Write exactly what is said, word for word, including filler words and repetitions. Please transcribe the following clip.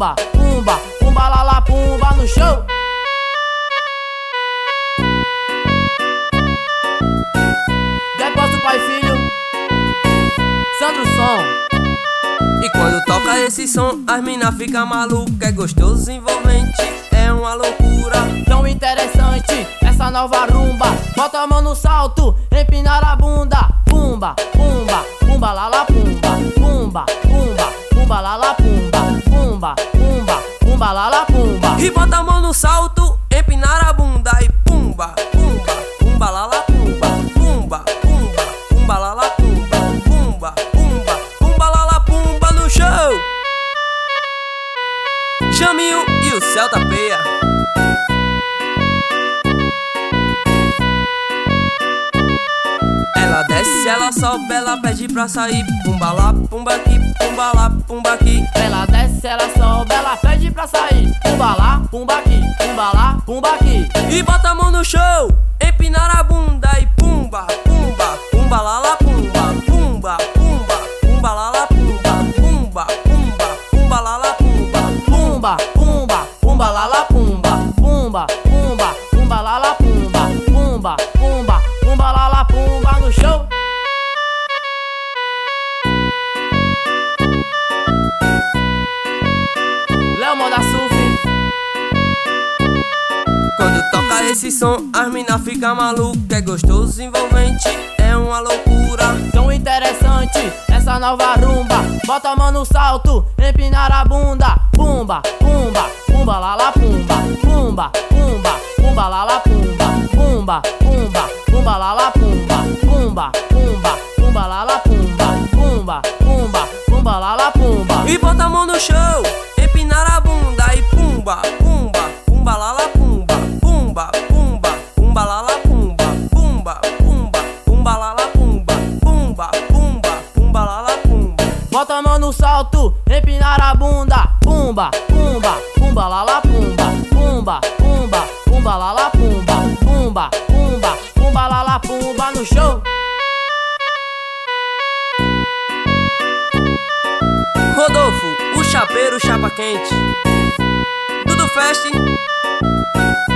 pumba, pumba, pumba lá lá pumba no show. Depósito pai e filho, Sandro Som. E quando toca esse som, as mina fica maluca. É gostoso, envolvente, é uma loucura. Tão interessante essa nova rumba. Bota a mão no salto, empinar a bunda. Pumba, pumba, pumba lá lá pumba. Pumba, pumba, pumba lá lá pumba. Pumba, pumba, pumba lá lá pumba. E bota a mão no salto, empinar a bunda. E pumba, pumba, pumba lá lá pumba. Pumba, pumba, pumba lá lá pumba. Pumba, pumba, pumba lá lá pumba no show. Chaminho e o Celta Peia. Ela desce, ela sobe, ela pede pra sair. Pumba lá, pumba aqui, pumba lá, pumba aqui. Ela desce, ela sobe, ela pede pra sair. Pumba lá, pumba aqui, pumba lá, pumba aqui. E bota a mão no show, empinar a bunda. E pumba, pumba, pumba lá lá pumba. Pumba, pumba, pumba lá lá pumba. Pumba, pumba, pumba lá lá pumba. Pumba, pumba, pumba lá lá pumba. Pumba, pumba, pumba lá lá pumba. Pumba, pumba, pumba lá lá pumba no show. Léo Moda Surf. Quando toca esse som, as mina fica maluca. É gostoso, envolvente, é uma loucura. Tão interessante essa nova rumba. Bota a mão no salto, empinar a bunda. Pumba, pumba, pumba lá lá pumba. Pumba, pumba, pumba lá lá pumba. Pumba, pumba, pumba lá lá pumba. Pumba, pumba, pumba lá lá pumba. Pumba, pumba, pumba lá lá pumba. E bota a mão no show, empinar a bunda. E pumba, pumba, pumba lá lá pumba. Pumba, pumba, pumba lá lá pumba. Pumba, pumba, pumba lá lá pumba. Pumba, pumba, pumba lá lá pumba. Bota a mão no salto, empinar a bunda. Pumba, pumba, pumba lá lá pumba. Pumba, pumba, pumba lá lá pumba. Pumba, pumba, pumba lá lá pumba no show. Rodolfo, o chapeiro chapa quente. Dudu Fest.